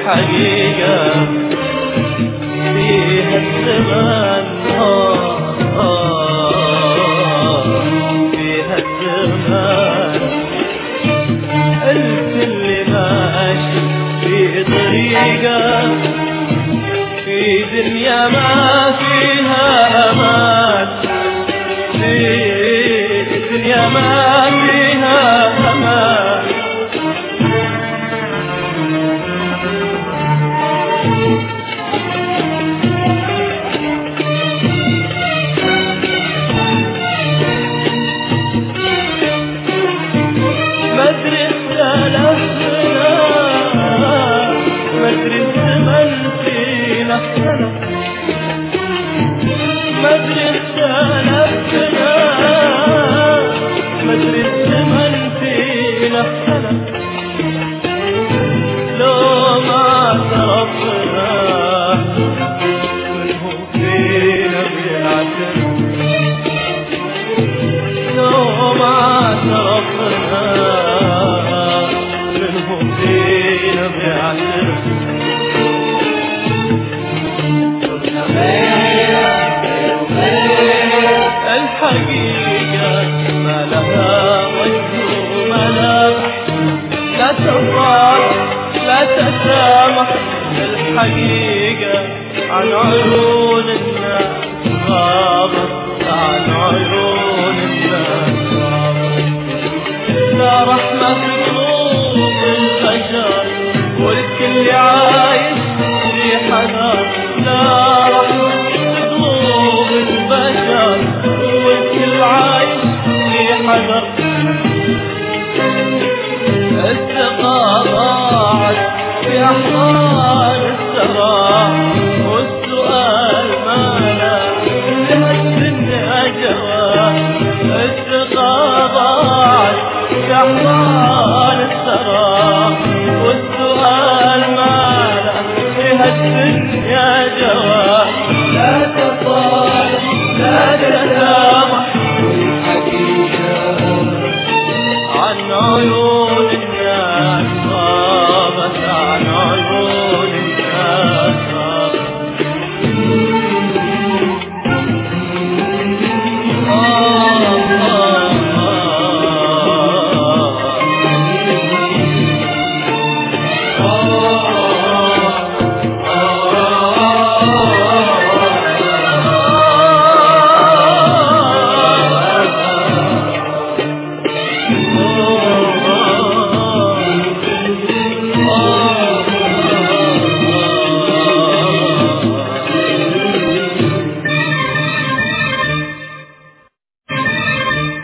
الحقيقة فيها الزمان فيها الزمان الكل ماشي في طريقة في دنيا ما فيها أمان في دنيا ما فيها أمان مدري اختلفنا مدري الزمن فينا اختلف مدري اختلفنا مدري الزمن فينا اختلف لو ما اعترفنا منه فينا بيعترف لو ما اعترفنا منه فينا بيعترف الحقيقة ما لها وجه وملامح لا تفرح لا تسامح الحقيقة عن عيون الناس غابت عن عيون الناس غابت لا رحمة في قلوب البشر والكل عايش في حذر لا رحمة في قلوب البشر والكل عايش في حذر الثقة ضاعت في أحضان السماء